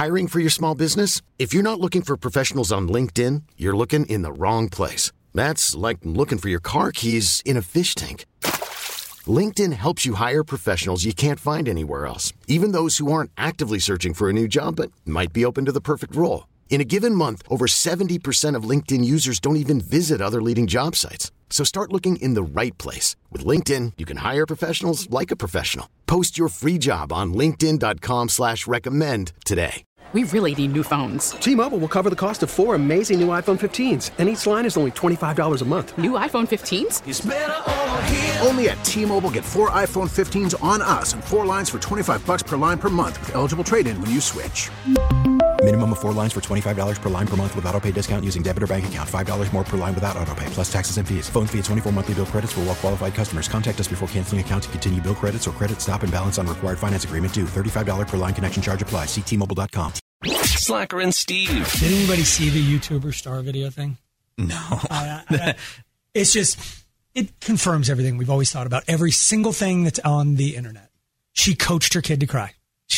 Hiring for your small business? If you're not looking for professionals on LinkedIn, you're looking in the wrong place. That's like looking for your car keys in a fish tank. LinkedIn helps you hire professionals you can't find anywhere else, even those who aren't actively searching for a new job but might be open to the perfect role. In a given month, over 70% of LinkedIn users don't even visit other leading job sites. So start looking in the right place. With LinkedIn, you can hire professionals like a professional. Post your free job on linkedin.com/recommend today. We really need new phones. T-Mobile will cover the cost of 4 amazing new iPhone 15s, and each line is only $25 a month. New iPhone 15s? It's better over here. Only at T-Mobile, get 4 iPhone 15s on us and 4 lines for $25 per line per month with eligible trade-in when you switch. Minimum of 4 lines for $25 per line per month with autopay discount using debit or bank account. $5 more per line without autopay, plus taxes and fees. Phone fee at 24 monthly bill credits for well-qualified customers. Contact us before canceling account to continue bill credits or credit stop and balance on required finance agreement due. $35 per line connection charge applies. See T-Mobile.com. Slacker and Steve. Did anybody see the YouTuber star video thing? No. It's just, it confirms everything we've always thought about. Every single thing that's on the internet. She coached her kid to cry.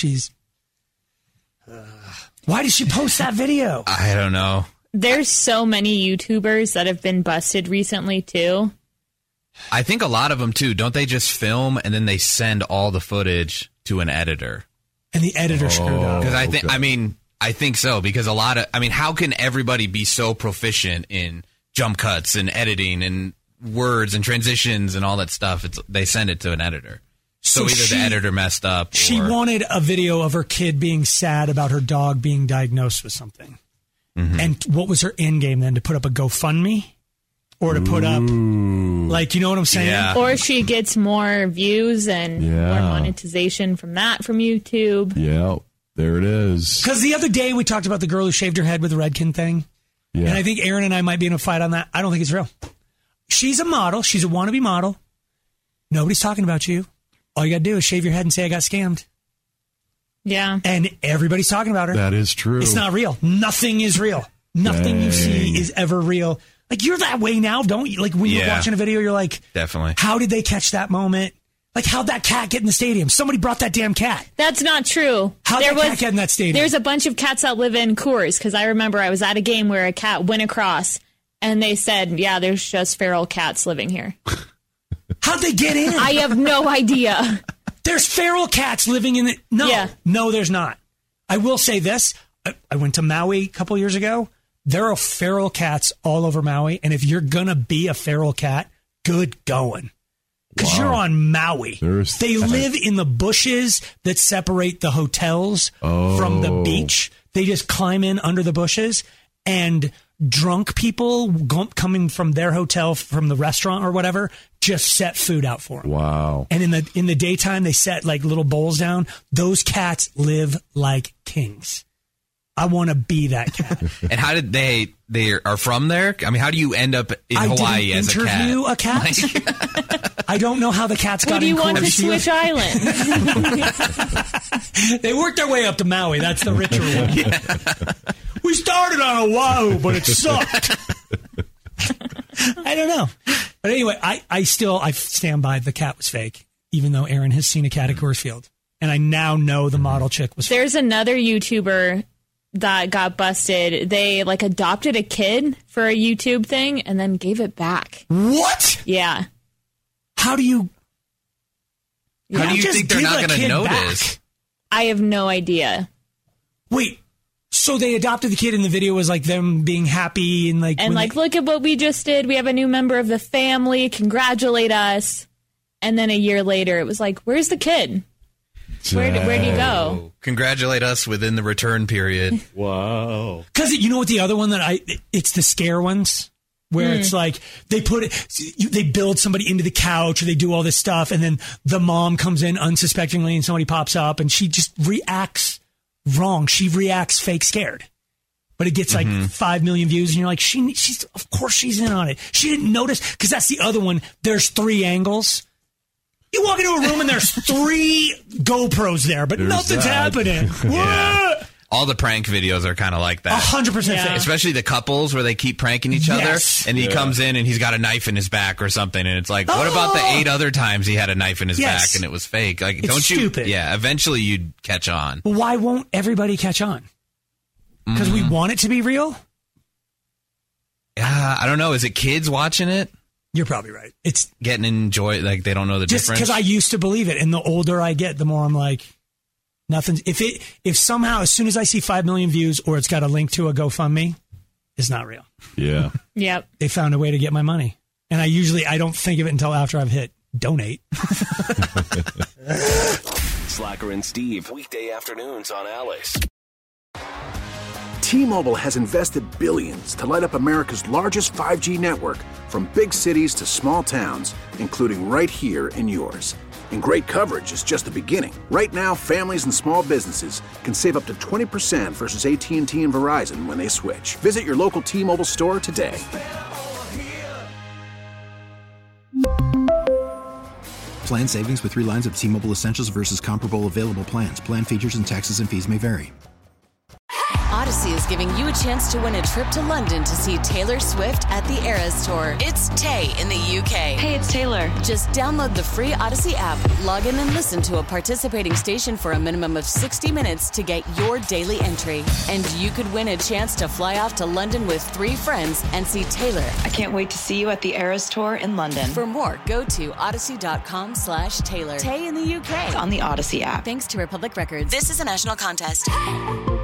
Why did she post that video? I don't know. There's so many YouTubers that have been busted recently, too. I think a lot of them, too. Don't they just film and then they send all the footage to an editor? And the editor screwed up. Because I think so. Because how can everybody be so proficient in jump cuts and editing and words and transitions and all that stuff? They send it to an editor. So either the editor messed up. She wanted a video of her kid being sad about her dog being diagnosed with something. Mm-hmm. And what was her end game then? To put up a GoFundMe? Or to put up, you know what I'm saying? Yeah. Or she gets more views and more monetization from YouTube. Yeah, there it is. Because the other day we talked about the girl who shaved her head with the Redken thing. Yeah. And I think Aaron and I might be in a fight on that. I don't think it's real. She's a model. She's a wannabe model. Nobody's talking about you. All you got to do is shave your head and say, I got scammed. Yeah. And everybody's talking about her. That is true. It's not real. Nothing is real. Nothing you see is ever real. Like, you're that way now, don't you? Like, when you're watching a video, you're like, definitely. How did they catch that moment? Like, how'd that cat get in the stadium? Somebody brought that damn cat. That's not true. How'd that cat get in that stadium? There's a bunch of cats that live in Coors, because I remember I was at a game where a cat went across, and they said, yeah, there's just feral cats living here. How'd they get in? I have no idea. There's feral cats living in it. No, there's not. I will say this. I went to Maui a couple years ago. There are feral cats all over Maui. And if you're going to be a feral cat, good going. Because you're on Maui. They live in the bushes that separate the hotels from the beach. They just climb in under the bushes, and drunk people coming from their hotel, from the restaurant or whatever, just set food out for them. Wow. And in the daytime, they set like little bowls down. Those cats live like kings. I want to be that cat. And how did they are from there? I mean, how do you end up in Hawaii as a cat? I didn't interview a cat. I don't know how the cats got in. What do you want to switch island? They worked their way up to Maui. That's the richer one. Yeah. We started on Oahu, but it sucked. I don't know. But anyway, I stand by the cat was fake, even though Aaron has seen a cat at Coors Field. And I now know the model chick was fake. There's another YouTuber that got busted. They adopted a kid for a YouTube thing and then gave it back. What? Yeah. How do you think they're not going to notice? Back? I have no idea. Wait, so they adopted the kid and the video was them being happy and look at what we just did. We have a new member of the family. Congratulate us. And then a year later, it was where's the kid? Where do you go? Congratulate us within the return period. Wow. Because you know what the other one it's the scare ones where it's they build somebody into the couch or they do all this stuff and then the mom comes in unsuspectingly and somebody pops up and she just reacts wrong. She reacts fake scared. But it gets 5 million views and you're like, she's of course she's in on it. She didn't notice because that's the other one. There's 3 angles. You walk into a room and there's 3 GoPros there, but nothing's happening. Yeah. What? All the prank videos are kind of like that. 100% fake. Especially the couples where they keep pranking each other. And he comes in and he's got a knife in his back or something. And it's what about the 8 other times he had a knife in his back and it was fake? It's stupid. Yeah, eventually you'd catch on. Why won't everybody catch on? Because we want it to be real? Yeah, I don't know. Is it kids watching it? You're probably right. It's getting enjoy, like they don't know the just difference. Because I used to believe it, and the older I get, the more I'm like, nothing. If somehow, as soon as I see 5 million views or it's got a link to a GoFundMe, it's not real. Yeah. Yep. They found a way to get my money, and I don't think of it until after I've hit donate. Slacker and Steve, weekday afternoons on Alice. T-Mobile has invested billions to light up America's largest 5G network, from big cities to small towns, including right here in yours. And great coverage is just the beginning. Right now, families and small businesses can save up to 20% versus AT&T and Verizon when they switch. Visit your local T-Mobile store today. Plan savings with 3 lines of T-Mobile Essentials versus comparable available plans. Plan features and taxes and fees may vary. Odyssey is giving you a chance to win a trip to London to see Taylor Swift at the Eras Tour. It's Tay in the UK. Hey, it's Taylor. Just download the free Odyssey app, log in and listen to a participating station for a minimum of 60 minutes to get your daily entry. And you could win a chance to fly off to London with 3 friends and see Taylor. I can't wait to see you at the Eras Tour in London. For more, go to odyssey.com/Taylor. Tay in the UK. It's on the Odyssey app. Thanks to Republic Records. This is a national contest.